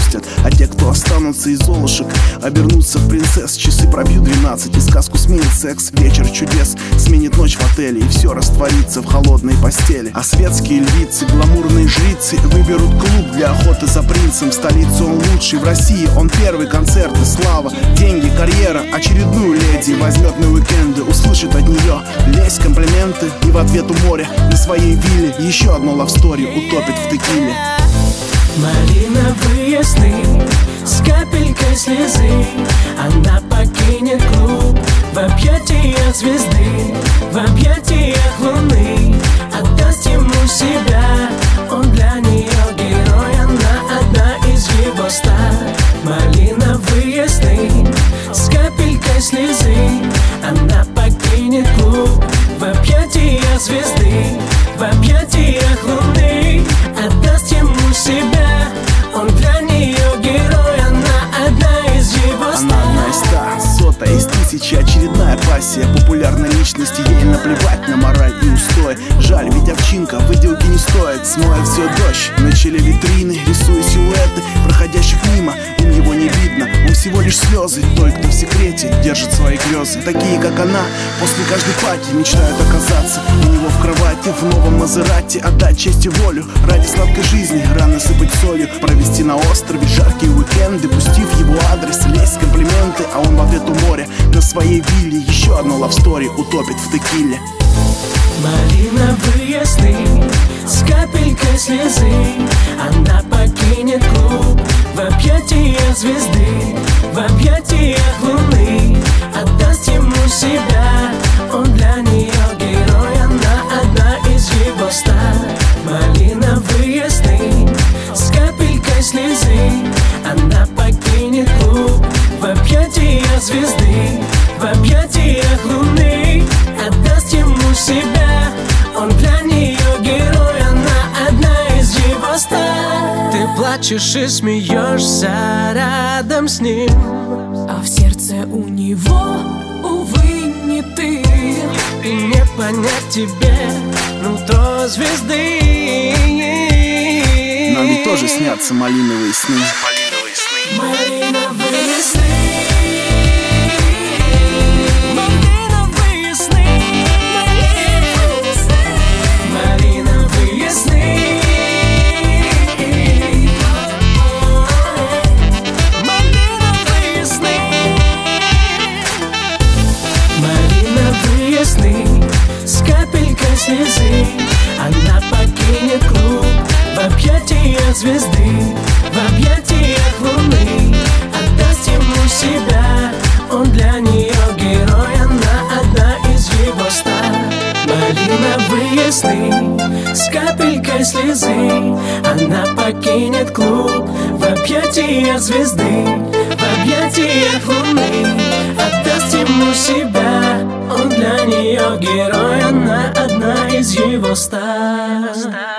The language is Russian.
отпустят, а те, кто останутся из золушек, обернутся в принцесс. Часы пробьют 12, и сказку сменит секс. Вечер чудес сменит ночь в отеле, и все растворится в холодной постели. А светские львицы, гламурные жрицы выберут клуб для охоты за принцем. В столице он лучший, в России он первый. Концерты, слава, деньги, карьера. Очередную леди возьмет на уикенды, услышит от нее лезь, комплименты, и в ответ у моря на своей вилле еще одно лавстори утопит в текиле. Малиновые сны с капелькой слезы, она покинет клуб в объятиях звезды, в объятиях луны, отдаст ему себя. Он для нее герой, она одна из его ста. Малиновые сны с капелькой слезы, она покинет клуб в объятиях звезды, в объятиях луны, отдаст ему себя. Он для нее герой, она одна из его ста. Она одна из 100, сотая из 1000, очередная пассия популярной личности. Ей наплевать на мораль и устой. Жаль, ведь овчинка выделки не стоит. Смоет все дождь, начали витрины, рисуя силуэты проходящих мимо. Им его не видно, он всего лишь слезы той, кто в секрете держит свои грезы. Такие, как она, после каждой пати мечтают оказаться у него в кровати, в новом Мазерати. Отдать честь и волю ради сладкой жизни, рано сыпать солью, провести на острове жаркие уикенды, пустив его адрес, лезть комплименты. А он в ответ у моря на своей вилле еще одно лавстори утопит в текиле. Малиновые сны с капелькой слезы, она покинет клуб в объятиях звезды, в объятиях луны, отдаст ему себя. Он для нее герой, она одна из его ста. Малиновые сны с капелькой слезы, она покинет клуб в объятиях звезды, в объятиях луны, отдаст ему себя. Он для нее герой, она одна из его ста. Ты плачешь и смеешься рядом с ним, а в сердце у него, увы, не ты. и не понять тебе нутро звезды. Нам ведь тоже снятся малиновые сны. Малиновые сны. С капелькой слезы она покинет клуб в объятиях звезды, в объятиях луны, отдаст ему себя. Он для нее герой, она одна из его ста. Малиновые сны с капелькой слезы, она покинет клуб в объятиях звезды, в объятиях луны, отдаст ему себя. Он для нее герой, она одна из его ста.